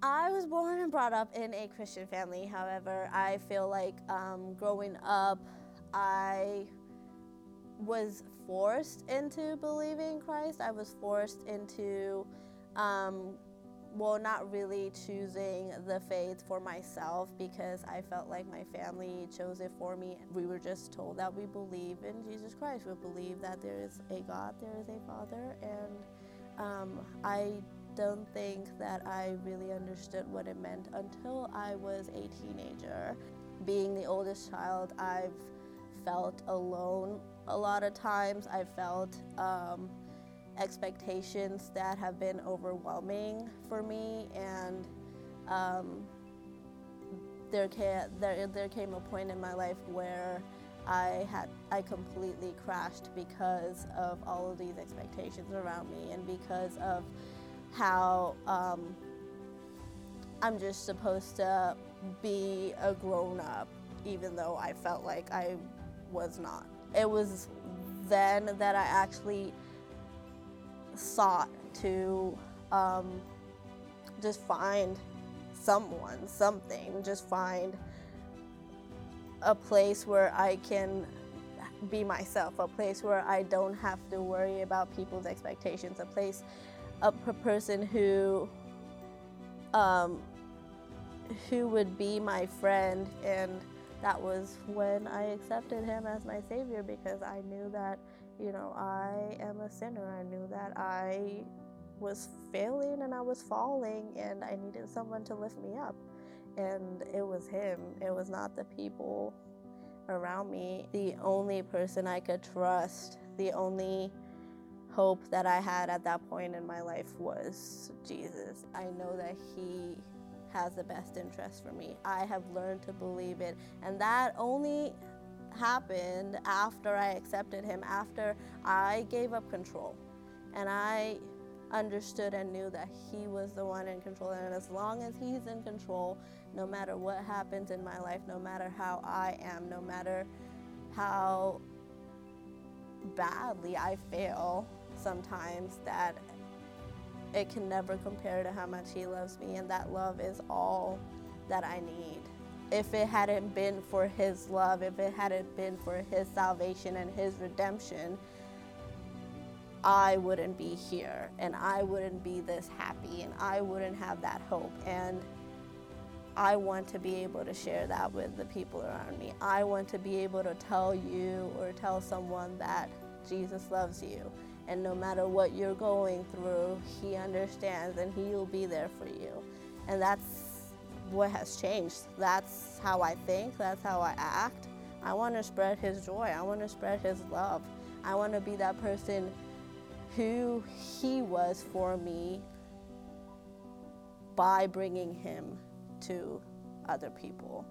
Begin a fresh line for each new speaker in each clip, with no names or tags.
I was born and brought up in a Christian family. However, I feel like growing up, I was forced into believing Christ. I was forced into, not really choosing the faith for myself because I felt like my family chose it for me. We were just told that we believe in Jesus Christ. We believe that there is a God, there is a Father, and I don't think that I really understood what it meant until I was a teenager. Being the oldest child, I've felt alone a lot of times. I've felt expectations that have been overwhelming for me, and there came a point in my life where I completely crashed because of all of these expectations around me and because of how I'm just supposed to be a grown-up, even though I felt like I was not. It was then that I actually sought to just find someone, something, just find a place where I can be myself, a place where I don't have to worry about people's expectations, a person who would be my friend. And that was when I accepted him as my Savior, because I knew that, I am a sinner. I knew that I was failing and I was falling, and I needed someone to lift me up. And it was him. It was not the people around me. The only person I could trust, the only hope that I had at that point in my life was Jesus. I know that he has the best interest for me. I have learned to believe it, and that only happened after I accepted him, after I gave up control, and I understood and knew that he was the one in control. And as long as he's in control, no matter what happens in my life, no matter how I am, no matter how badly I fail sometimes, that it can never compare to how much he loves me, and that love is all that I need. If it hadn't been for his love, if it hadn't been for his salvation and his redemption, I wouldn't be here, and I wouldn't be this happy, and I wouldn't have that hope. And I want to be able to share that with the people around me. I want to be able to tell you or tell someone that Jesus loves you, and no matter what you're going through, he understands and he will be there for you. And that's what has changed. That's how I think, that's how I act. I want to spread his joy. I want to spread his love. I want to be that person who he was for me by bringing him to other people.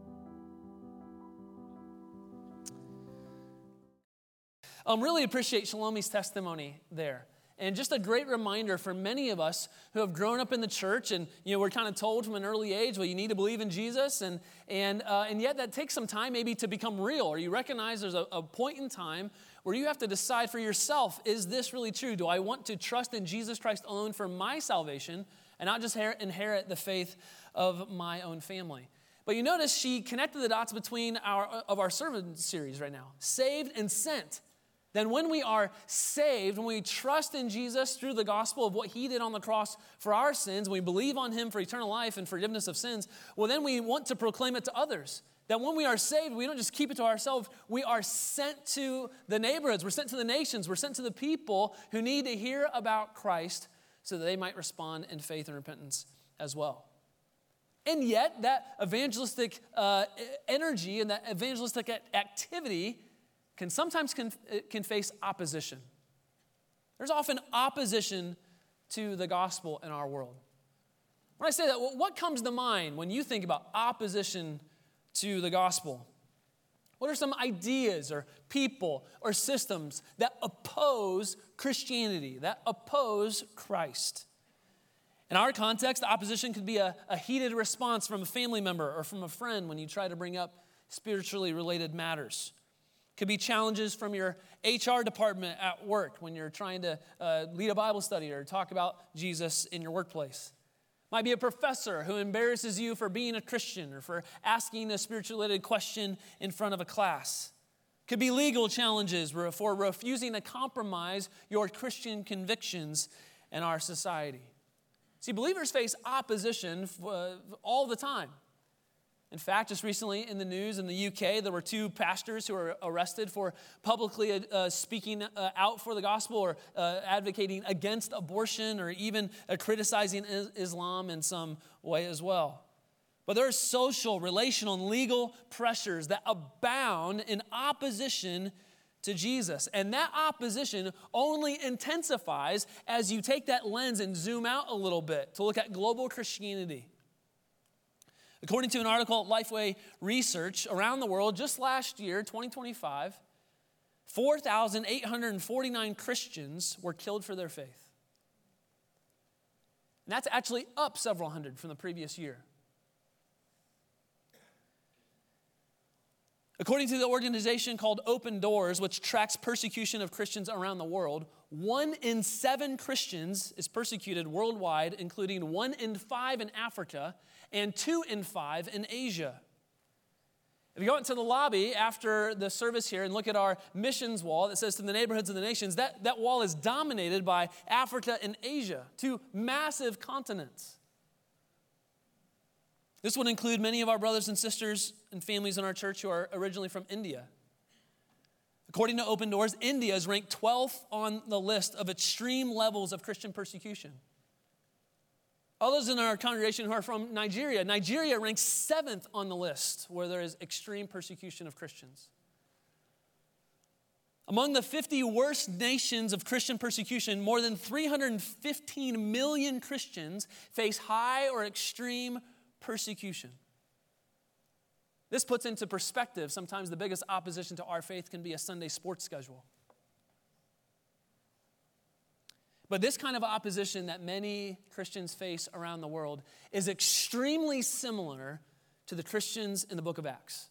Really appreciate Shalomi's testimony there. And just a great reminder for many of us who have grown up in the church, and we're kind of told from an early age, well, you need to believe in Jesus, and yet that takes some time maybe to become real, or you recognize there's a point in time where you have to decide for yourself, is this really true? Do I want to trust in Jesus Christ alone for my salvation and not just inherit the faith of my own family? But you notice she connected the dots between our sermon series right now, saved and sent. Then when we are saved, when we trust in Jesus through the gospel of what he did on the cross for our sins, when we believe on him for eternal life and forgiveness of sins, well, then we want to proclaim it to others. That when we are saved, we don't just keep it to ourselves. We are sent to the neighborhoods. We're sent to the nations. We're sent to the people who need to hear about Christ so that they might respond in faith and repentance as well. And yet, that evangelistic energy and that evangelistic activity can sometimes face opposition. There's often opposition to the gospel in our world. When I say that, what comes to mind when you think about opposition to the gospel? What are some ideas or people or systems that oppose Christianity, that oppose Christ? In our context, the opposition could be a heated response from a family member or from a friend when you try to bring up spiritually related matters. Could be challenges from your HR department at work when you're trying to lead a Bible study or talk about Jesus in your workplace. Might be a professor who embarrasses you for being a Christian or for asking a spiritual-related question in front of a class. Could be legal challenges for refusing to compromise your Christian convictions in our society. See, believers face opposition all the time. In fact, just recently in the news in the UK, there were 2 pastors who were arrested for publicly speaking out for the gospel or advocating against abortion or even criticizing Islam in some way as well. But there are social, relational, and legal pressures that abound in opposition to Jesus. And that opposition only intensifies as you take that lens and zoom out a little bit to look at global Christianity. According to an article at Lifeway Research, around the world, just last year, 2025, 4,849 Christians were killed for their faith. And that's actually up several hundred from the previous year. According to the organization called Open Doors, which tracks persecution of Christians around the world, 1 in 7 Christians is persecuted worldwide, including 1 in 5 in Africa and 2 in 5 in Asia. If you go into the lobby after the service here and look at our missions wall that says to the neighborhoods of the nations, that wall is dominated by Africa and Asia, 2 massive continents. This would include many of our brothers and sisters and families in our church who are originally from India. According to Open Doors, India is ranked 12th on the list of extreme levels of Christian persecution. Others in our congregation who are from Nigeria, Nigeria ranks 7th on the list where there is extreme persecution of Christians. Among the 50 worst nations of Christian persecution, more than 315 million Christians face high or extreme persecution. This puts into perspective sometimes the biggest opposition to our faith can be a Sunday sports schedule. But this kind of opposition that many Christians face around the world is extremely similar to the Christians in the book of Acts.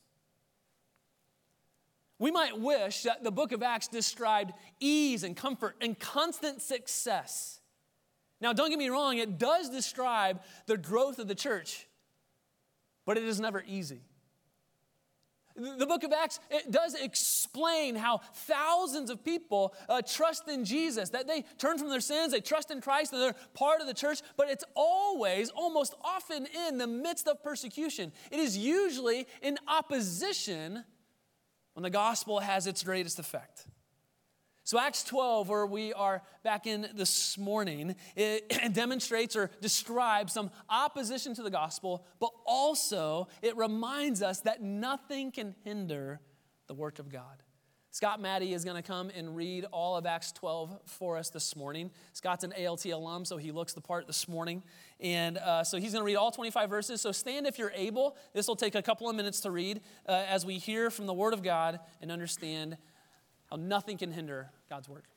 We might wish that the book of Acts described ease and comfort and constant success. Now, don't get me wrong, it does describe the growth of the church, but it is never easy. The book of Acts, it does explain how thousands of people trust in Jesus, that they turn from their sins, they trust in Christ, and they're part of the church, but it's always, almost often in the midst of persecution. It is usually in opposition when the gospel has its greatest effect. So Acts 12, where we are back in this morning, it demonstrates or describes some opposition to the gospel, but also it reminds us that nothing can hinder the work of God. Scott Maddie is going to come and read all of Acts 12 for us this morning. Scott's an ALT alum, so he looks the part this morning. And so he's going to read all 25 verses. So stand if you're able. This will take a couple of minutes to read as we hear from the Word of God and understand how nothing can hinder God's work.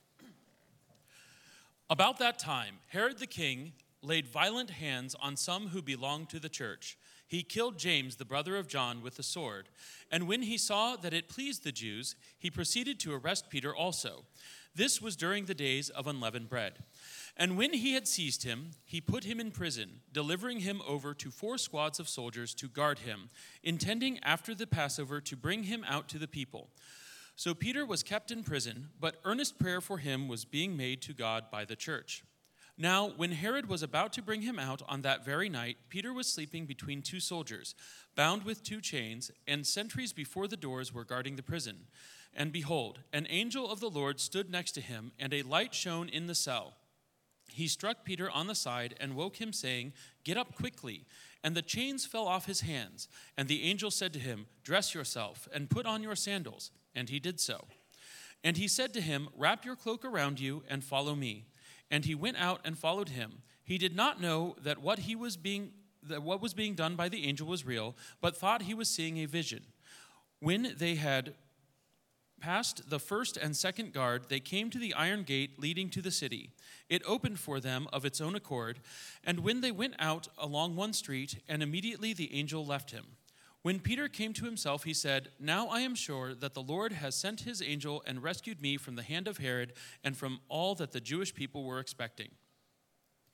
About that time, Herod the king laid violent hands on some who belonged to the church. He killed James, the brother of John, with the sword. And when he saw that it pleased the Jews, he proceeded to arrest Peter also. This was during the days of unleavened bread. And when he had seized him, he put him in prison, delivering him over to 4 squads of soldiers to guard him, intending after the Passover to bring him out to the people. So Peter was kept in prison, but earnest prayer for him was being made to God by the church. Now, when Herod was about to bring him out on that very night, Peter was sleeping between 2 soldiers, bound with 2 chains, and sentries before the doors were guarding the prison. And behold, an angel of the Lord stood next to him, and a light shone in the cell. He struck Peter on the side and woke him, saying, "Get up quickly." And the chains fell off his hands. And the angel said to him, "Dress yourself and put on your sandals." And he did so. And he said to him, "Wrap your cloak around you and follow me." And he went out and followed him. He did not know that what was being done by the angel was real, but thought he was seeing a vision. When they had passed the first and second guard, they came to the iron gate leading to the city. It opened for them of its own accord, and when they went out along one street, and immediately the angel left him. When Peter came to himself, he said, "Now I am sure that the Lord has sent his angel and rescued me from the hand of Herod and from all that the Jewish people were expecting."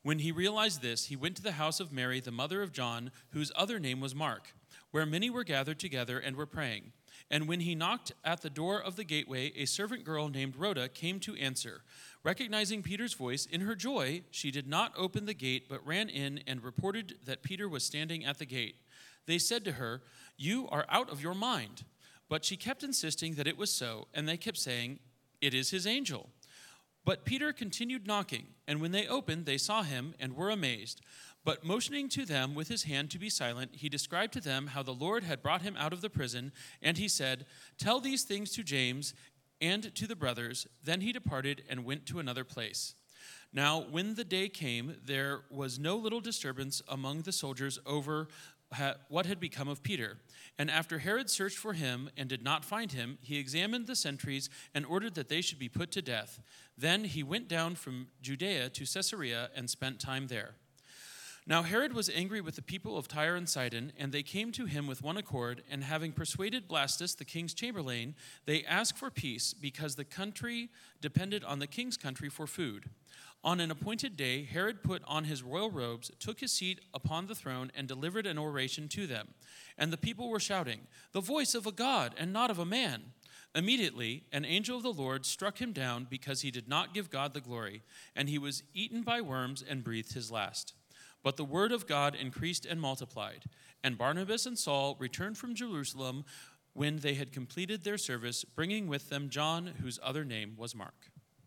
When he realized this, he went to the house of Mary, the mother of John, whose other name was Mark, where many were gathered together and were praying. And when he knocked at the door of the gateway, a servant girl named Rhoda came to answer. Recognizing Peter's voice, in her joy, she did not open the gate, but ran in and reported that Peter was standing at the gate. They said to her, "You are out of your mind." But she kept insisting that it was so, and they kept saying, "It is his angel." But Peter continued knocking, and when they opened, they saw him and were amazed. But motioning to them with his hand to be silent, he described to them how the Lord had brought him out of the prison, and he said, "Tell these things to James and to the brothers." Then he departed and went to another place. Now, when the day came, there was no little disturbance among the soldiers over what had become of Peter. And after Herod searched for him and did not find him, he examined the sentries and ordered that they should be put to death. Then he went down from Judea to Caesarea and spent time there. Now Herod was angry with the people of Tyre and Sidon, and they came to him with one accord, and having persuaded Blastus, the king's chamberlain, they asked for peace, because the country depended on the king's country for food. On an appointed day, Herod put on his royal robes, took his seat upon the throne, and delivered an oration to them. And the people were shouting, "The voice of a God and not of a man." Immediately, an angel of the Lord struck him down, because he did not give God the glory, and he was eaten by worms and breathed his last. But the word of God increased and multiplied. And Barnabas and Saul returned from Jerusalem when they had completed their service, bringing with them John, whose other name was Mark.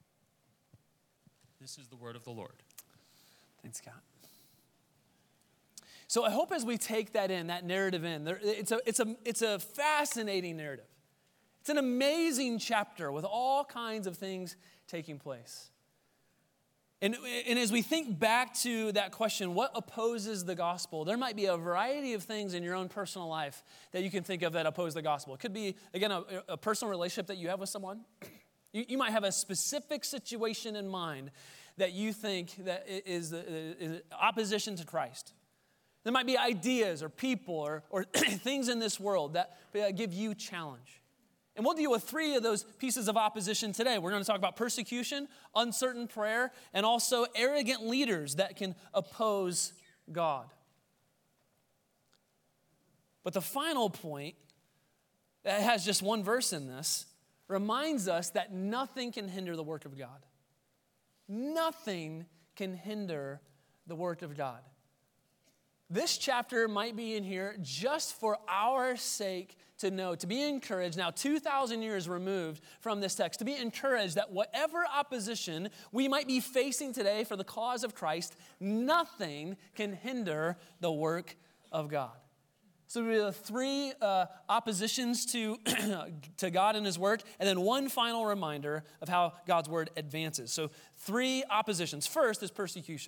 This is the word of the Lord.
Thanks, Scott. So I hope as we take that narrative in, it's a fascinating narrative. It's an amazing chapter with all kinds of things taking place. And as we think back to that question, what opposes the gospel? There might be a variety of things in your own personal life that you can think of that oppose the gospel. It could be, again, a personal relationship that you have with someone. You might have a specific situation in mind that you think that is opposition to Christ. There might be ideas or people or things in this world that give you challenge. And we'll deal with 3 of those pieces of opposition today. We're going to talk about persecution, uncertain prayer, and also arrogant leaders that can oppose God. But the final point, that has just one verse in this, reminds us that nothing can hinder the work of God. Nothing can hinder the work of God. This chapter might be in here just for our sake to know, to be encouraged, now 2,000 years removed from this text, to be encouraged that whatever opposition we might be facing today for the cause of Christ, nothing can hinder the work of God. So we have 3 oppositions to God and his work, and then one final reminder of how God's word advances. So 3 oppositions. First is persecution.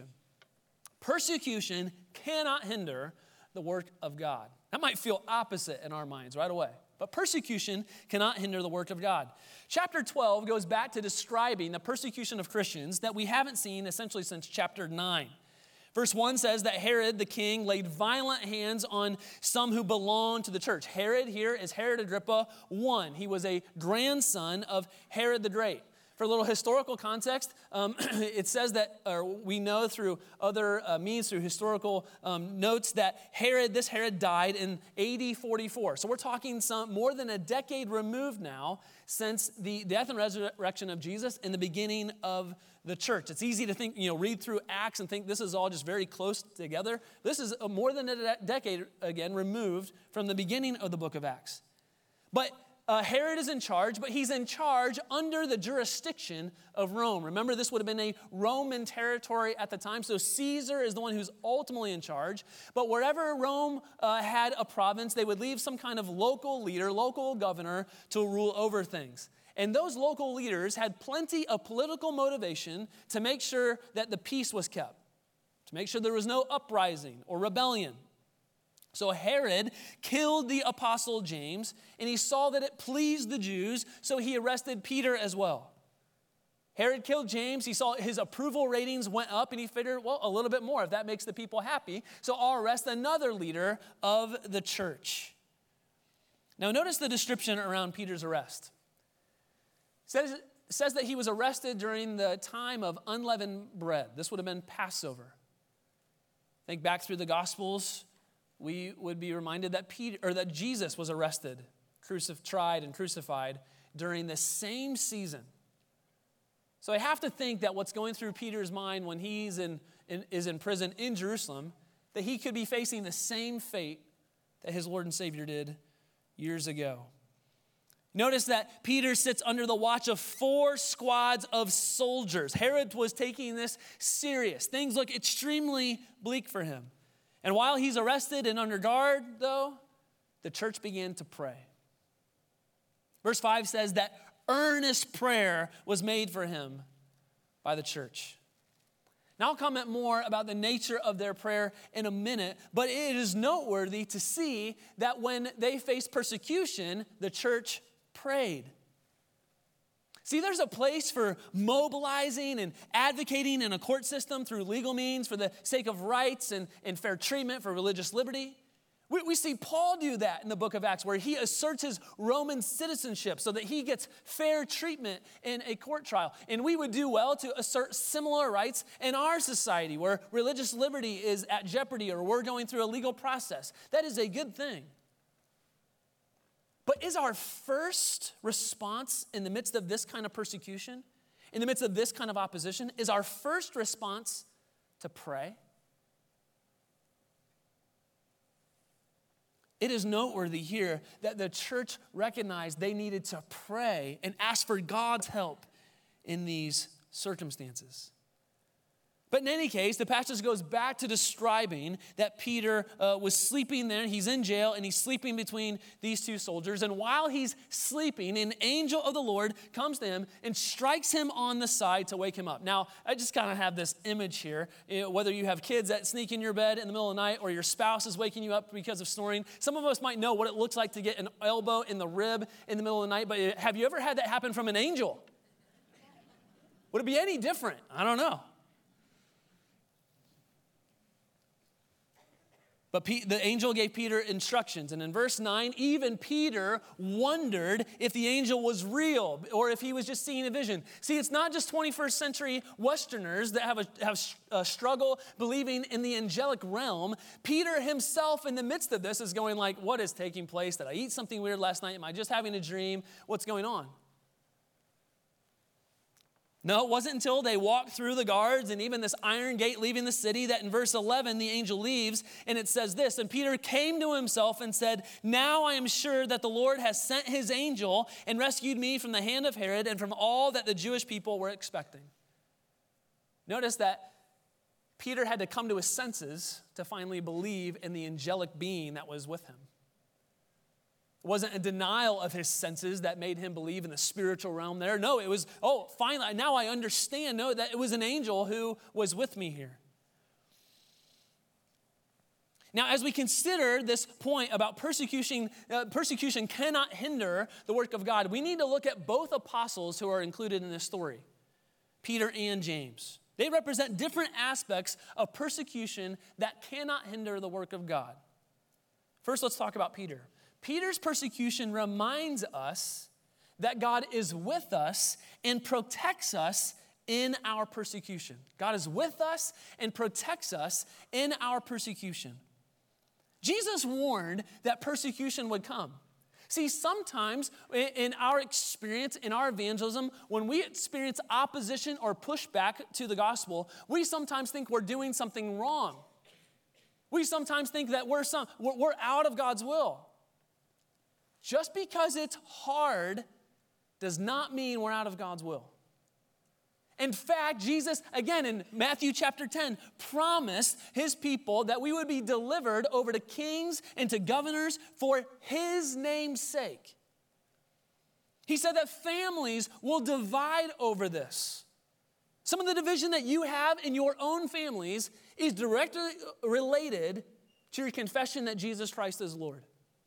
Persecution cannot hinder the work of God. That might feel opposite in our minds right away, but persecution cannot hinder the work of God. Chapter 12 goes back to describing the persecution of Christians that we haven't seen essentially since chapter 9. Verse 1 says that Herod the king laid violent hands on some who belonged to the church. Herod here is Herod Agrippa I. He was a grandson of Herod the Great. For a little historical context, it says that, or we know through other means, through historical notes, that this Herod died in AD 44. So we're talking more than a decade removed now since the death and resurrection of Jesus and the beginning of the church. It's easy to think, read through Acts and think this is all just very close together. This is more than a decade, again, removed from the beginning of the book of Acts. But Herod is in charge, but he's in charge under the jurisdiction of Rome. Remember, this would have been a Roman territory at the time, so Caesar is the one who's ultimately in charge. But wherever Rome had a province, they would leave some kind of local leader, local governor, to rule over things. And those local leaders had plenty of political motivation to make sure that the peace was kept, to make sure there was no uprising or rebellion. So Herod killed the apostle James, and he saw that it pleased the Jews, so he arrested Peter as well. Herod killed James. He saw his approval ratings went up, and he figured, well, a little bit more if that makes the people happy, so I'll arrest another leader of the church. Now notice the description around Peter's arrest. It says that he was arrested during the time of unleavened bread. This would have been Passover. Think back through the Gospels, we would be reminded that that Jesus was arrested, tried and crucified during the same season. So I have to think that what's going through Peter's mind when he's is in prison in Jerusalem, that he could be facing the same fate that his Lord and Savior did years ago. Notice that Peter sits under the watch of 4 squads of soldiers. Herod was taking this serious. Things look extremely bleak for him. And while he's arrested and under guard, though, the church began to pray. Verse 5 says that earnest prayer was made for him by the church. Now I'll comment more about the nature of their prayer in a minute, but it is noteworthy to see that when they faced persecution, the church prayed. See, there's a place for mobilizing and advocating in a court system through legal means for the sake of rights and fair treatment for religious liberty. We see Paul do that in the book of Acts, where he asserts his Roman citizenship so that he gets fair treatment in a court trial. And we would do well to assert similar rights in our society where religious liberty is at jeopardy or we're going through a legal process. That is a good thing. But is our first response in the midst of this kind of persecution, in the midst of this kind of opposition, is our first response to pray? It is noteworthy here that the church recognized they needed to pray and ask for God's help in these circumstances. But in any case, the passage goes back to describing that Peter was sleeping there. He's in jail, and he's sleeping between these 2 soldiers. And while he's sleeping, an angel of the Lord comes to him and strikes him on the side to wake him up. Now, I just kind of have this image here. Whether you have kids that sneak in your bed in the middle of the night or your spouse is waking you up because of snoring, some of us might know what it looks like to get an elbow in the rib in the middle of the night. But have you ever had that happen from an angel? Would it be any different? I don't know. But the angel gave Peter instructions. And in verse 9, even Peter wondered if the angel was real or if he was just seeing a vision. See, it's not just 21st century Westerners that have a struggle believing in the angelic realm. Peter himself in the midst of this is going like, what is taking place? Did I eat something weird last night? Am I just having a dream? What's going on? No, it wasn't until they walked through the guards and even this iron gate leaving the city that in verse 11 the angel leaves, and it says this, and Peter came to himself and said, now I am sure that the Lord has sent his angel and rescued me from the hand of Herod and from all that the Jewish people were expecting. Notice that Peter had to come to his senses to finally believe in the angelic being that was with him. It wasn't a denial of his senses that made him believe in the spiritual realm there. No, it was, finally, now I understand. No, that it was an angel who was with me here. Now, as we consider this point about persecution cannot hinder the work of God, we need to look at both apostles who are included in this story, Peter and James. They represent different aspects of persecution that cannot hinder the work of God. First, let's talk about Peter. Peter's persecution reminds us that God is with us and protects us in our persecution. God is with us and protects us in our persecution. Jesus warned that persecution would come. See, sometimes in our experience, in our evangelism, when we experience opposition or pushback to the gospel, we sometimes think we're doing something wrong. We sometimes think that we're out of God's will. Just because it's hard does not mean we're out of God's will. In fact, Jesus, again in Matthew chapter 10, promised his people that we would be delivered over to kings and to governors for his name's sake. He said that families will divide over this. Some of the division that you have in your own families is directly related to your confession that Jesus Christ is Lord.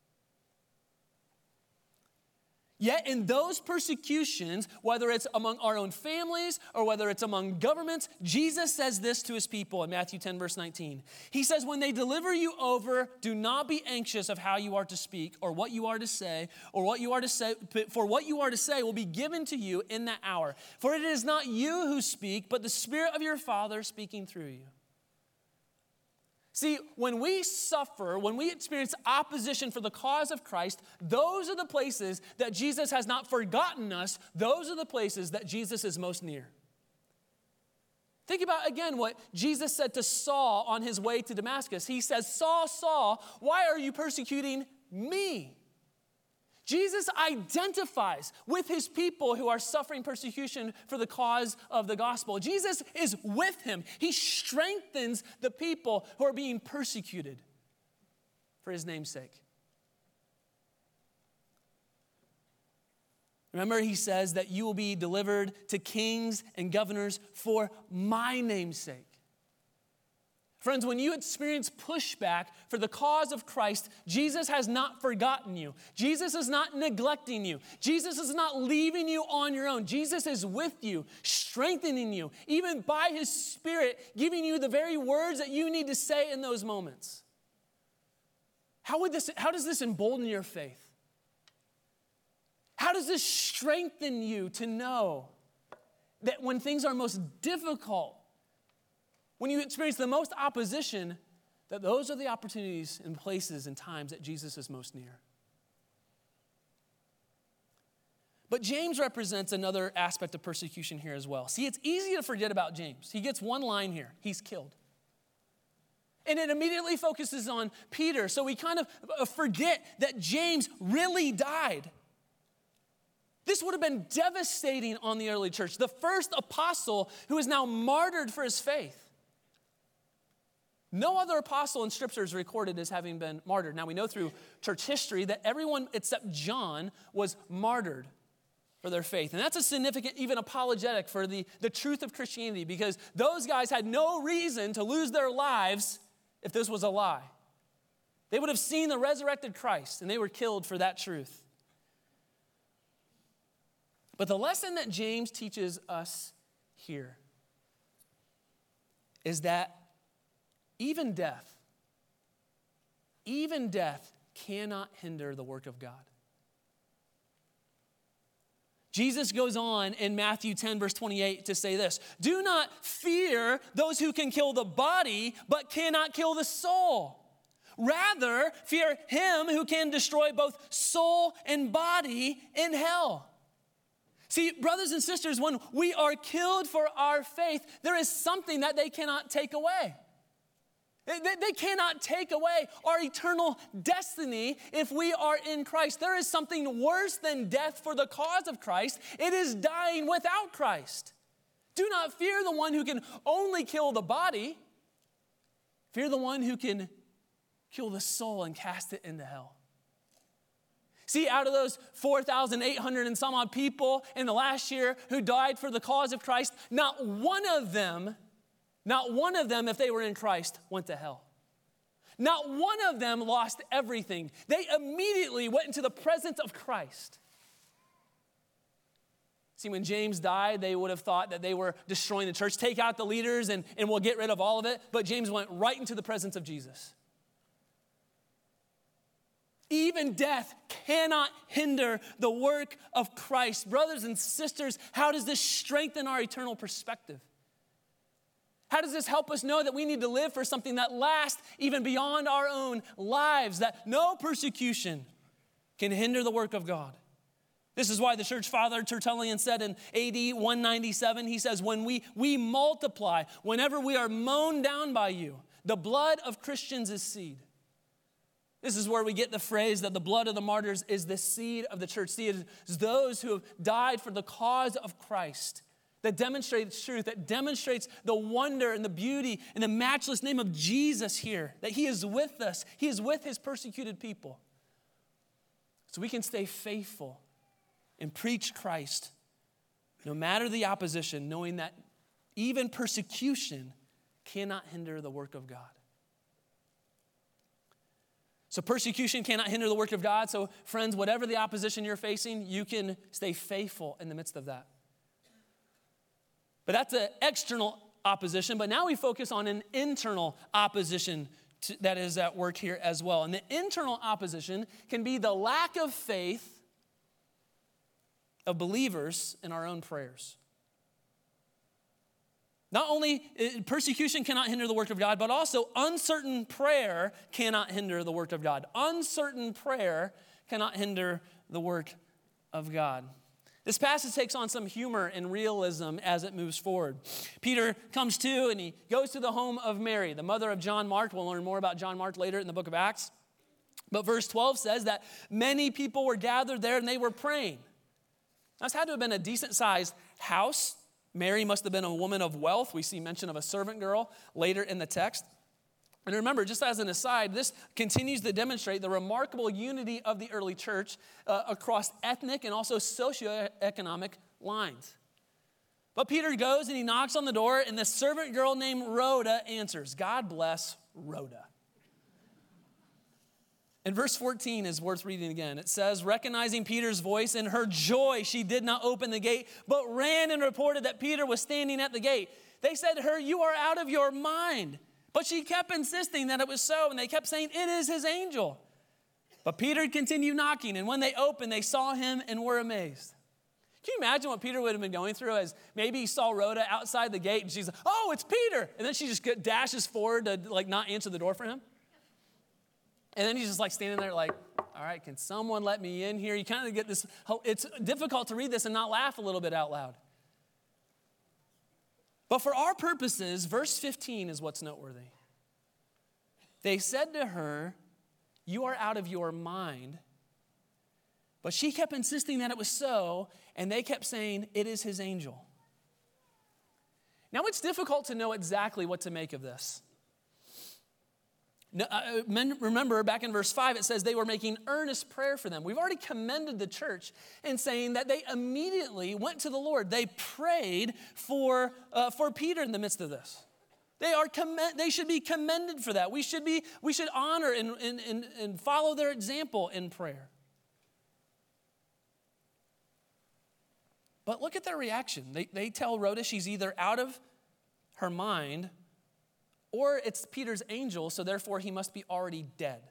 Yet in those persecutions, whether it's among our own families or whether it's among governments, Jesus says this to his people in Matthew 10, verse 19. He says, when they deliver you over, do not be anxious of how you are to speak or what you are to say, for what you are to say will be given to you in that hour. For it is not you who speak, but the Spirit of your Father speaking through you. See, when we suffer, when we experience opposition for the cause of Christ, those are the places that Jesus has not forgotten us. Those are the places that Jesus is most near. Think about, again, what Jesus said to Saul on his way to Damascus. He says, Saul, Saul, why are you persecuting me? Jesus identifies with his people who are suffering persecution for the cause of the gospel. Jesus is with him. He strengthens the people who are being persecuted for his name's sake. Remember, he says that you will be delivered to kings and governors for my name's sake. Friends, when you experience pushback for the cause of Christ, Jesus has not forgotten you. Jesus is not neglecting you. Jesus is not leaving you on your own. Jesus is with you, strengthening you, even by his Spirit, giving you the very words that you need to say in those moments. How does this embolden your faith? How does this strengthen you to know that when things are most difficult, when you experience the most opposition, that those are the opportunities and places and times that Jesus is most near? But James represents another aspect of persecution here as well. See, it's easy to forget about James. He gets one line here. He's killed. And it immediately focuses on Peter. So we kind of forget that James really died. This would have been devastating on the early church. The first apostle who is now martyred for his faith. No other apostle in Scripture is recorded as having been martyred. Now, we know through church history that everyone except John was martyred for their faith. And that's a significant, even apologetic for the truth of Christianity, because those guys had no reason to lose their lives if this was a lie. They would have seen the resurrected Christ, and they were killed for that truth. But the lesson that James teaches us here is that even death cannot hinder the work of God. Jesus goes on in Matthew 10, verse 28 to say this: do not fear those who can kill the body, but cannot kill the soul. Rather, fear him who can destroy both soul and body in hell. See, brothers and sisters, when we are killed for our faith, there is something that they cannot take away. They cannot take away our eternal destiny if we are in Christ. There is something worse than death for the cause of Christ. It is dying without Christ. Do not fear the one who can only kill the body. Fear the one who can kill the soul and cast it into hell. See, out of those 4,800 and some odd people in the last year who died for the cause of Christ, not one of them, if they were in Christ, went to hell. Not one of them lost everything. They immediately went into the presence of Christ. See, when James died, they would have thought that they were destroying the church. Take out the leaders and we'll get rid of all of it. But James went right into the presence of Jesus. Even death cannot hinder the work of Christ. Brothers and sisters, how does this strengthen our eternal perspective? How does this help us know that we need to live for something that lasts even beyond our own lives, that no persecution can hinder the work of God? This is why the church father Tertullian said in AD 197, he says, when we multiply, whenever we are mown down by you, the blood of Christians is seed. This is where we get the phrase that the blood of the martyrs is the seed of the church. See, it is those who have died for the cause of Christ that demonstrates truth, that demonstrates the wonder and the beauty and the matchless name of Jesus here, that he is with us. He is with his persecuted people. So we can stay faithful and preach Christ no matter the opposition, knowing that even persecution cannot hinder the work of God. So persecution cannot hinder the work of God. So friends, whatever the opposition you're facing, you can stay faithful in the midst of that. But that's an external opposition. But now we focus on an internal opposition that is at work here as well. And the internal opposition can be the lack of faith of believers in our own prayers. Not only persecution cannot hinder the work of God, but also uncertain prayer cannot hinder the work of God. Uncertain prayer cannot hinder the work of God. This passage takes on some humor and realism as it moves forward. Peter comes to and he goes to the home of Mary, the mother of John Mark. We'll learn more about John Mark later in the book of Acts. But verse 12 says that many people were gathered there and they were praying. This had to have been a decent-sized house. Mary must have been a woman of wealth. We see mention of a servant girl later in the text. And remember, just as an aside, this continues to demonstrate the remarkable unity of the early church across ethnic and also socioeconomic lines. But Peter goes and he knocks on the door, and this servant girl named Rhoda answers. God bless Rhoda. And verse 14 is worth reading again. It says, recognizing Peter's voice, in her joy, she did not open the gate, but ran and reported that Peter was standing at the gate. They said to her, you are out of your mind. But she kept insisting that it was so, and they kept saying, it is his angel. But Peter continued knocking, and when they opened, they saw him and were amazed. Can you imagine what Peter would have been going through as maybe he saw Rhoda outside the gate, and she's like, oh, it's Peter. And then she just dashes forward to not answer the door for him. And then he's just standing there all right, can someone let me in here? You kind of get this, it's difficult to read this and not laugh a little bit out loud. But for our purposes, verse 15 is what's noteworthy. They said to her, you are out of your mind. But she kept insisting that it was so, and they kept saying, it is his angel. Now it's difficult to know exactly what to make of this. Remember, back in verse 5, it says they were making earnest prayer for them. We've already commended the church in saying that they immediately went to the Lord. They prayed for Peter in the midst of this. They should be commended for that. We should honor and follow their example in prayer. But look at their reaction. They tell Rhoda she's either out of her mind or it's Peter's angel, so therefore he must be already dead.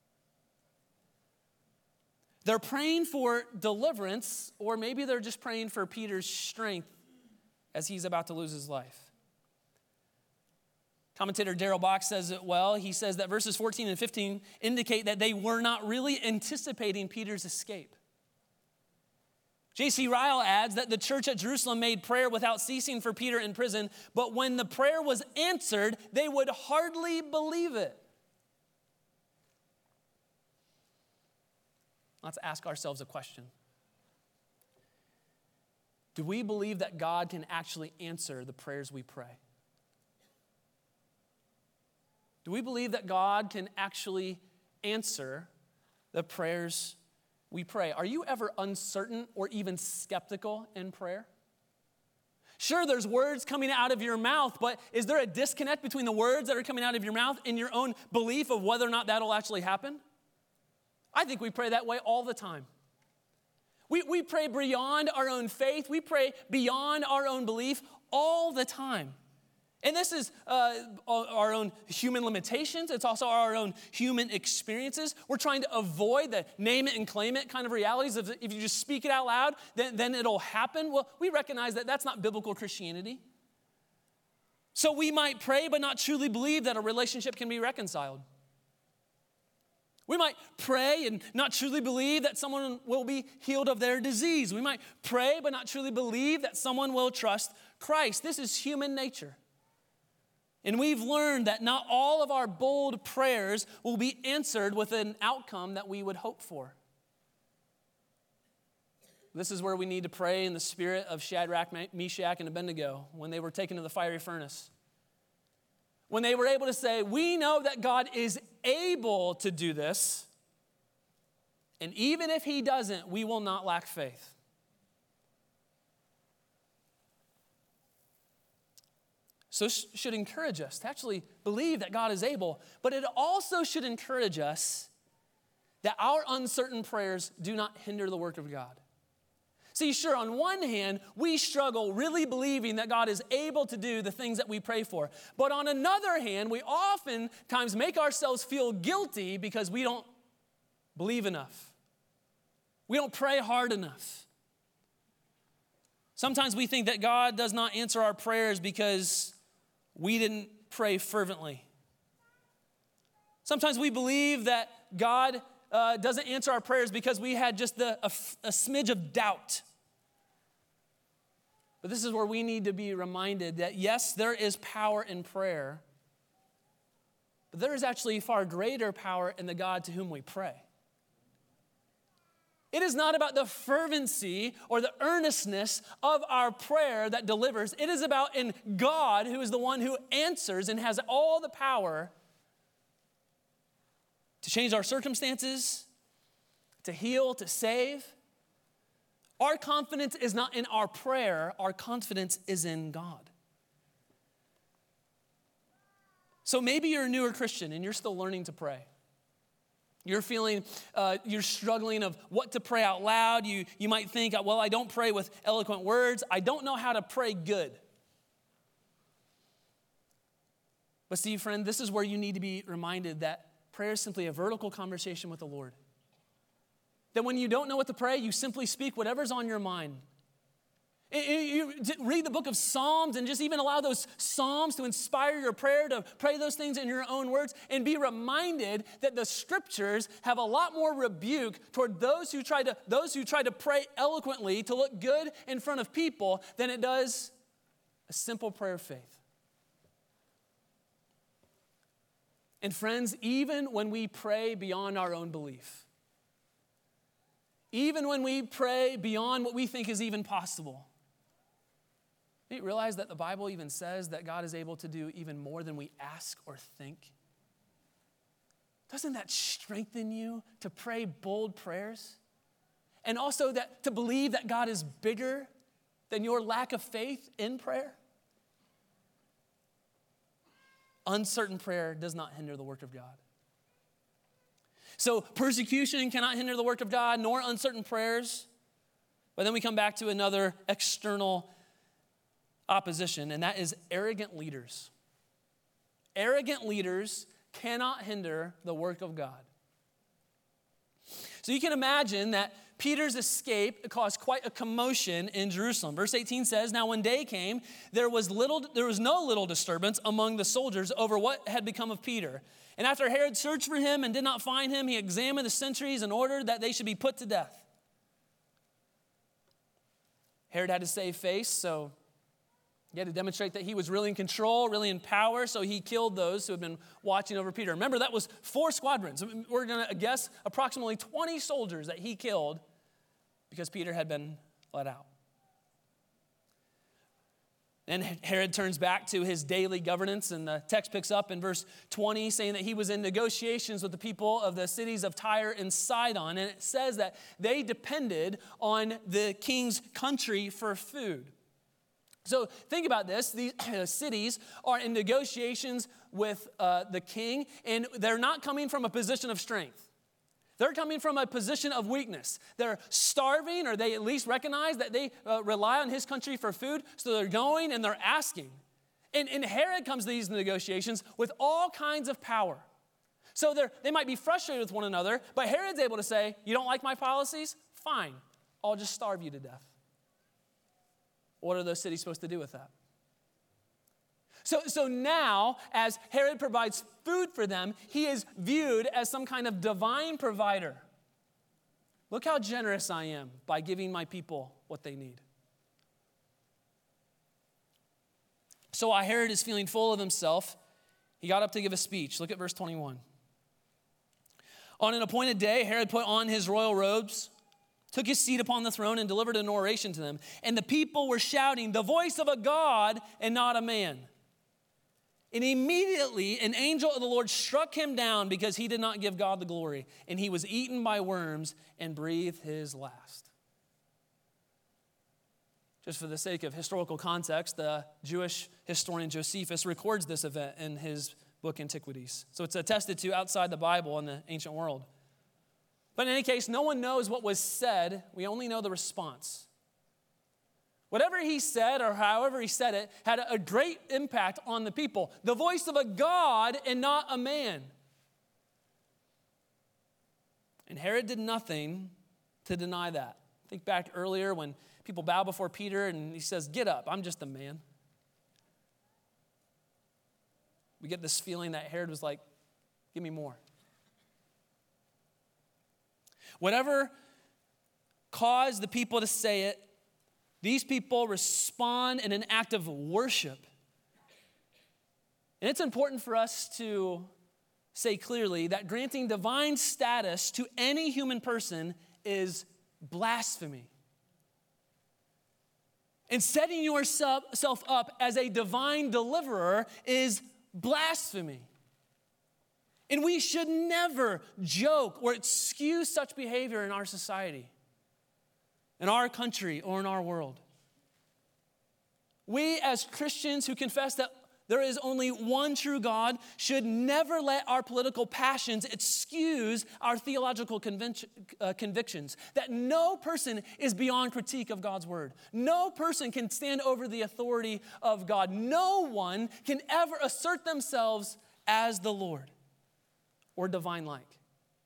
They're praying for deliverance, or maybe they're just praying for Peter's strength as he's about to lose his life. Commentator Darrell Bock says it well. He says that verses 14 and 15 indicate that they were not really anticipating Peter's escape. J.C. Ryle adds that the church at Jerusalem made prayer without ceasing for Peter in prison, but when the prayer was answered, they would hardly believe it. Let's ask ourselves a question. Do we believe that God can actually answer the prayers we pray? Do we believe that God can actually answer the prayers we pray? Are you ever uncertain or even skeptical in prayer? Sure, there's words coming out of your mouth, but is there a disconnect between the words that are coming out of your mouth and your own belief of whether or not that'll actually happen? I think we pray that way all the time. We pray beyond our own faith. We pray beyond our own belief all the time. And this is our own human limitations. It's also our own human experiences. We're trying to avoid the name it and claim it kind of realities. If you just speak it out loud, then it'll happen. Well, we recognize that that's not biblical Christianity. So we might pray but not truly believe that a relationship can be reconciled. We might pray and not truly believe that someone will be healed of their disease. We might pray but not truly believe that someone will trust Christ. This is human nature. And we've learned that not all of our bold prayers will be answered with an outcome that we would hope for. This is where we need to pray in the spirit of Shadrach, Meshach, and Abednego when they were taken to the fiery furnace. When they were able to say, we know that God is able to do this, and even if he doesn't, we will not lack faith. So this should encourage us to actually believe that God is able, but it also should encourage us that our uncertain prayers do not hinder the work of God. See, sure, on one hand, we struggle really believing that God is able to do the things that we pray for. But on another hand, we oftentimes make ourselves feel guilty because we don't believe enough. We don't pray hard enough. Sometimes we think that God does not answer our prayers because we didn't pray fervently. Sometimes we believe that God doesn't answer our prayers because we had just a smidge of doubt. But this is where we need to be reminded that yes, there is power in prayer, but there is actually far greater power in the God to whom we pray. It is not about the fervency or the earnestness of our prayer that delivers. It is about in God, who is the one who answers and has all the power to change our circumstances, to heal, to save. Our confidence is not in our prayer. Our confidence is in God. So maybe you're a newer Christian and you're still learning to pray. You're feeling, you're struggling of what to pray out loud. You might think, well, I don't pray with eloquent words. I don't know how to pray good. But see, friend, this is where you need to be reminded that prayer is simply a vertical conversation with the Lord. That when you don't know what to pray, you simply speak whatever's on your mind. You read the book of Psalms and just even allow those Psalms to inspire your prayer to pray those things in your own words and be reminded that the scriptures have a lot more rebuke toward those who try to pray eloquently to look good in front of people than it does a simple prayer of faith. And friends, even when we pray beyond our own belief, even when we pray beyond what we think is even possible, do you realize that the Bible even says that God is able to do even more than we ask or think? Doesn't that strengthen you to pray bold prayers? And also that to believe that God is bigger than your lack of faith in prayer? Uncertain prayer does not hinder the work of God. So persecution cannot hinder the work of God, nor uncertain prayers. But then we come back to another external opposition, and that is arrogant leaders. Arrogant leaders cannot hinder the work of God. So you can imagine that Peter's escape caused quite a commotion in Jerusalem. Verse 18 says, "Now when day came, there was no little disturbance among the soldiers over what had become of Peter. And after Herod searched for him and did not find him, he examined the sentries and ordered that they should be put to death." Herod had to save face, so he had to demonstrate that he was really in control, really in power, so he killed those who had been watching over Peter. Remember, that was 4 squadrons. We're going to guess approximately 20 soldiers that he killed because Peter had been let out. Then Herod turns back to his daily governance, and the text picks up in verse 20, saying that he was in negotiations with the people of the cities of Tyre and Sidon, and it says that they depended on the king's country for food. So think about this. These cities are in negotiations with the king, and they're not coming from a position of strength. They're coming from a position of weakness. They're starving, or they at least recognize that they rely on his country for food, so they're going and they're asking. And Herod comes to these negotiations with all kinds of power. So they might be frustrated with one another, but Herod's able to say, "You don't like my policies? Fine, I'll just starve you to death." What are those cities supposed to do with that? So now, as Herod provides food for them, he is viewed as some kind of divine provider. Look how generous I am by giving my people what they need. So while Herod is feeling full of himself, he got up to give a speech. Look at verse 21. On an appointed day, Herod put on his royal robes, took his seat upon the throne, and delivered an oration to them. And the people were shouting, "The voice of a God and not a man." And immediately an angel of the Lord struck him down because he did not give God the glory. And he was eaten by worms and breathed his last. Just for the sake of historical context, the Jewish historian Josephus records this event in his book Antiquities. So it's attested to outside the Bible in the ancient world. But in any case, no one knows what was said. We only know the response. Whatever he said, or however he said it, had a great impact on the people. The voice of a God and not a man. And Herod did nothing to deny that. Think back earlier when people bow before Peter and he says, "Get up, I'm just a man." We get this feeling that Herod was like, "Give me more." Whatever caused the people to say it, these people respond in an act of worship. And it's important for us to say clearly that granting divine status to any human person is blasphemy. And setting yourself up as a divine deliverer is blasphemy. And we should never joke or excuse such behavior in our society, in our country, or in our world. We as Christians who confess that there is only one true God should never let our political passions excuse our theological convictions, that no person is beyond critique of God's word. No person can stand over the authority of God. No one can ever assert themselves as the Lord or divine-like.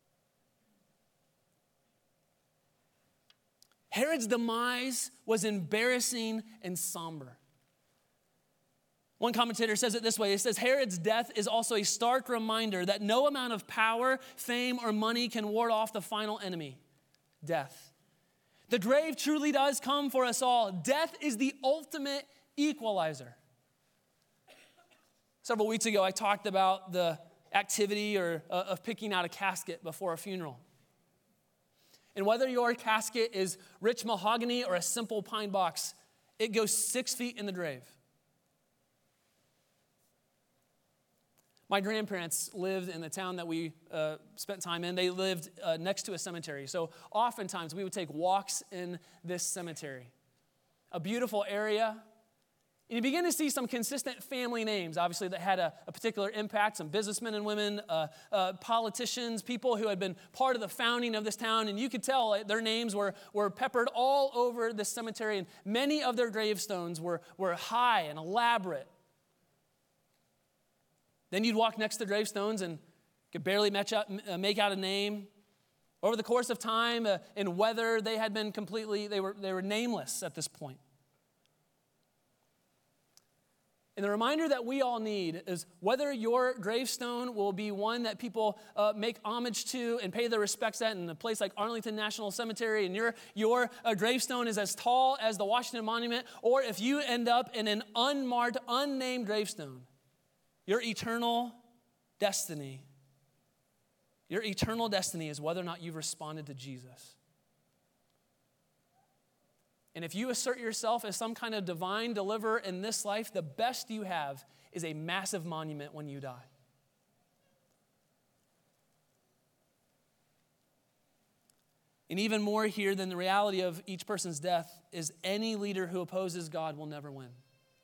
Herod's demise was embarrassing and somber. One commentator says it this way. He says, Herod's death is also a stark reminder that no amount of power, fame, or money can ward off the final enemy, death. The grave truly does come for us all. Death is the ultimate equalizer. Several weeks ago, I talked about the activity of picking out a casket before a funeral. And whether your casket is rich mahogany or a simple pine box, it goes 6 feet in the grave. My grandparents lived in the town that we spent time in. They lived next to a cemetery. So oftentimes we would take walks in this cemetery. A beautiful area. And you begin to see some consistent family names, obviously, that had a particular impact. Some businessmen and women, politicians, people who had been part of the founding of this town. And you could tell their names were peppered all over this cemetery. And many of their gravestones were high and elaborate. Then you'd walk next to gravestones and could barely make out a name. Over the course of time and weather, they had been they were nameless at this point. And the reminder that we all need is whether your gravestone will be one that people make homage to and pay their respects at in a place like Arlington National Cemetery, and your gravestone is as tall as the Washington Monument, or if you end up in an unmarked, unnamed gravestone, your eternal destiny is whether or not you've responded to Jesus. And if you assert yourself as some kind of divine deliverer in this life, the best you have is a massive monument when you die. And even more here than the reality of each person's death is any leader who opposes God will never win.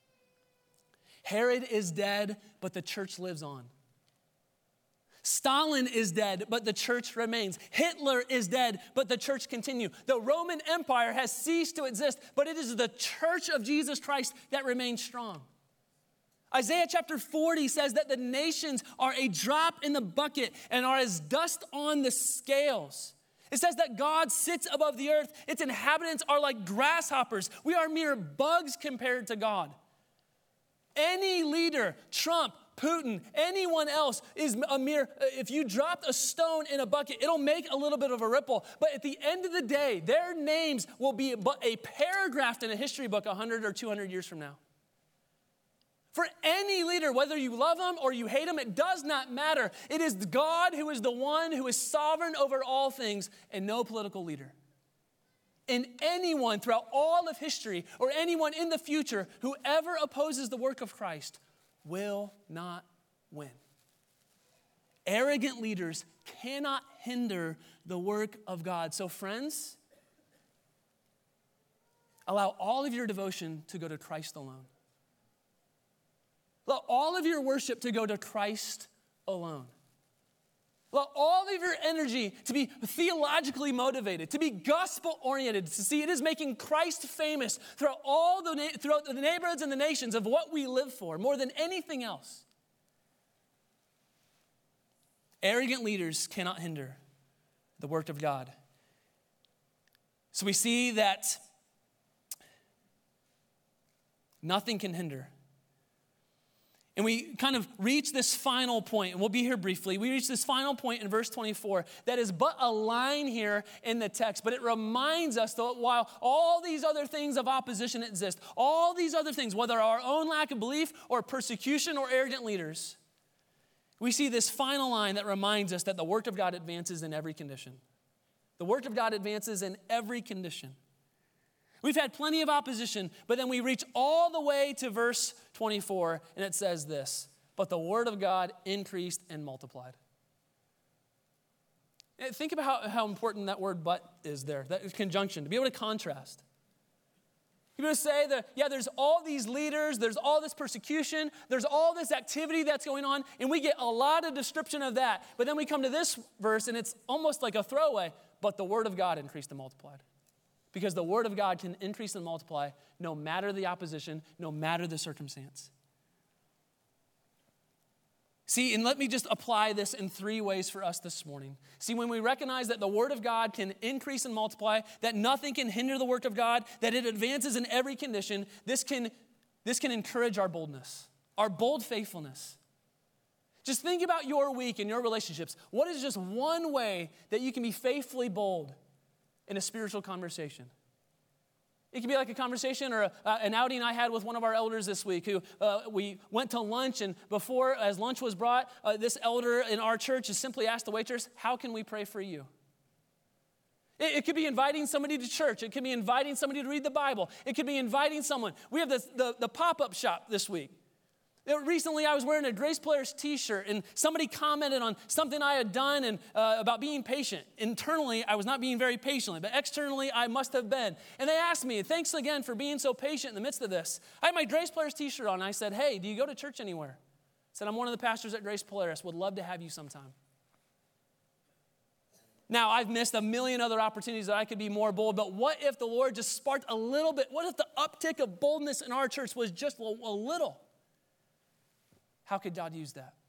Herod is dead, but the church lives on. Stalin is dead, but the church remains. Hitler is dead, but the church continues. The Roman Empire has ceased to exist, but it is the church of Jesus Christ that remains strong. Isaiah chapter 40 says that the nations are a drop in the bucket and are as dust on the scales. It says that God sits above the earth. Its inhabitants are like grasshoppers. We are mere bugs compared to God. Any leader, Trump, Putin, anyone else is a mere, if you dropped a stone in a bucket, it'll make a little bit of a ripple. But at the end of the day, their names will be but a paragraph in a history book 100 or 200 years from now. For any leader, whether you love them or you hate them, it does not matter. It is God who is the one who is sovereign over all things and no political leader. And anyone throughout all of history or anyone in the future who ever opposes the work of Christ will not win. Arrogant leaders cannot hinder the work of God. So friends, allow all of your devotion to go to Christ alone. Allow all of your worship to go to Christ alone. Allow all of your energy to be theologically motivated, to be gospel-oriented, to see it is making Christ famous throughout the neighborhoods and the nations of what we live for, more than anything else. Arrogant leaders cannot hinder the work of God. So we see that nothing can hinder. And we kind of reach this final point, and we'll be here briefly. We reach this final point in verse 24 that is but a line here in the text, but it reminds us that while all these other things of opposition exist, all these other things, whether our own lack of belief or persecution or arrogant leaders, we see this final line that reminds us that the work of God advances in every condition. The work of God advances in every condition. We've had plenty of opposition, but then we reach all the way to verse 24, and it says this, but the word of God increased and multiplied. Think about how important that word but is there, that conjunction, to be able to contrast. To be able to say that, yeah, there's all these leaders, there's all this persecution, there's all this activity that's going on, and we get a lot of description of that. But then we come to this verse, and it's almost like a throwaway, but the word of God increased and multiplied. Because the word of God can increase and multiply no matter the opposition, no matter the circumstance. See, and let me just apply this in 3 ways for us this morning. See, when we recognize that the word of God can increase and multiply, that nothing can hinder the work of God, that it advances in every condition, this can encourage our boldness, our bold faithfulness. Just think about your week and your relationships. What is just one way that you can be faithfully bold in a spiritual conversation? It could be like a conversation or an outing I had with one of our elders this week who we went to lunch, and before, as lunch was brought, this elder in our church has simply asked the waitress, how can we pray for you? It could be inviting somebody to church. It could be inviting somebody to read the Bible. It could be inviting someone. We have the pop-up shop this week. Recently, I was wearing a Grace Players t-shirt, and somebody commented on something I had done and about being patient. Internally, I was not being very patient, but externally, I must have been. And they asked me, thanks again for being so patient in the midst of this. I had my Grace Players t-shirt on, and I said, hey, do you go to church anywhere? I said, I'm one of the pastors at Grace Players. Would love to have you sometime. Now, I've missed a million other opportunities that I could be more bold, but what if the Lord just sparked a little bit? What if the uptick of boldness in our church was just a little? How could God use that?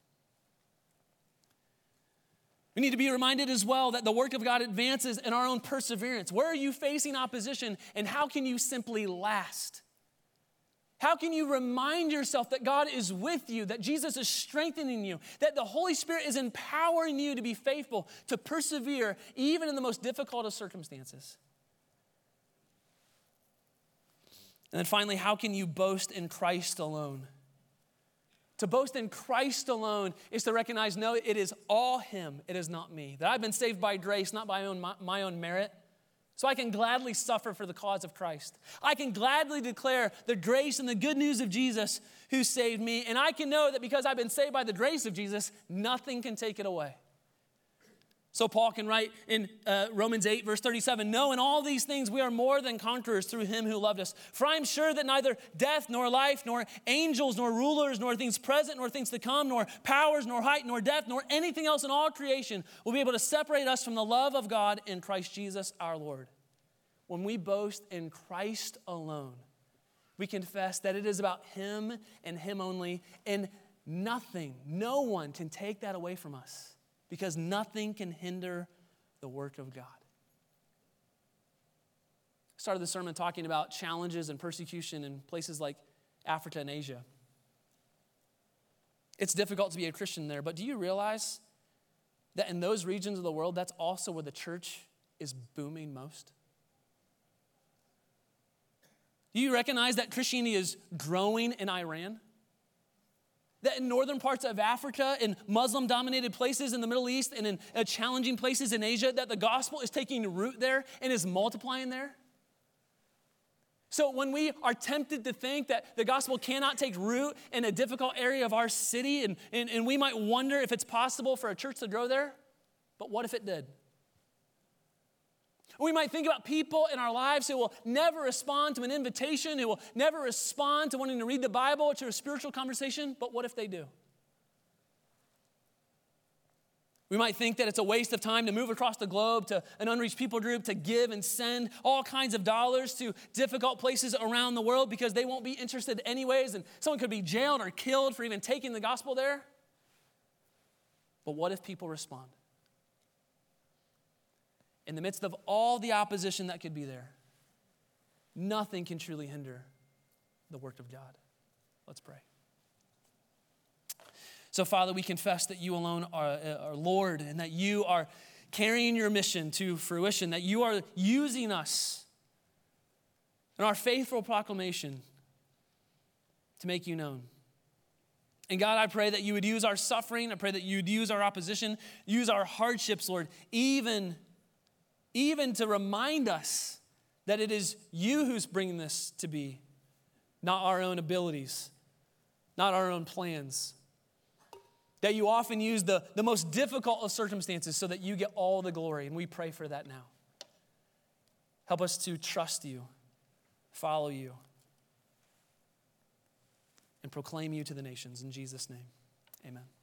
We need to be reminded as well that the work of God advances in our own perseverance. Where are you facing opposition, and how can you simply last? How can you remind yourself that God is with you, that Jesus is strengthening you, that the Holy Spirit is empowering you to be faithful, to persevere, even in the most difficult of circumstances? And then finally, how can you boast in Christ alone? To boast in Christ alone is to recognize, no, it is all Him. It is not me. That I've been saved by grace, not by my own merit. So I can gladly suffer for the cause of Christ. I can gladly declare the grace and the good news of Jesus who saved me. And I can know that because I've been saved by the grace of Jesus, nothing can take it away. So Paul can write in Romans 8, verse 37, no, in all these things we are more than conquerors through Him who loved us. For I am sure that neither death, nor life, nor angels, nor rulers, nor things present, nor things to come, nor powers, nor height, nor depth, nor anything else in all creation will be able to separate us from the love of God in Christ Jesus our Lord. When we boast in Christ alone, we confess that it is about Him and Him only, and nothing, no one can take that away from us. Because nothing can hinder the work of God. I started the sermon talking about challenges and persecution in places like Africa and Asia. It's difficult to be a Christian there, but do you realize that in those regions of the world, that's also where the church is booming most? Do you recognize that Christianity is growing in Iran? That in northern parts of Africa, in Muslim-dominated places in the Middle East, and in challenging places in Asia, that the gospel is taking root there and is multiplying there? So when we are tempted to think that the gospel cannot take root in a difficult area of our city, and we might wonder if it's possible for a church to grow there, but what if it did? We might think about people in our lives who will never respond to an invitation, who will never respond to wanting to read the Bible or to a spiritual conversation, but what if they do? We might think that it's a waste of time to move across the globe to an unreached people group to give and send all kinds of dollars to difficult places around the world because they won't be interested anyways, and someone could be jailed or killed for even taking the gospel there. But what if people respond? in the midst of all the opposition that could be there, nothing can truly hinder the work of God. Let's pray. So, Father, we confess that you alone are Lord, and that you are carrying your mission to fruition, that you are using us in our faithful proclamation to make you known. And God, I pray that you would use our suffering. I pray that you would use our opposition, use our hardships, Lord, even to remind us that it is you who's bringing this to be, not our own abilities, not our own plans. That you often use the most difficult of circumstances so that you get all the glory, and we pray for that now. Help us to trust you, follow you, and proclaim you to the nations. In Jesus' name, amen.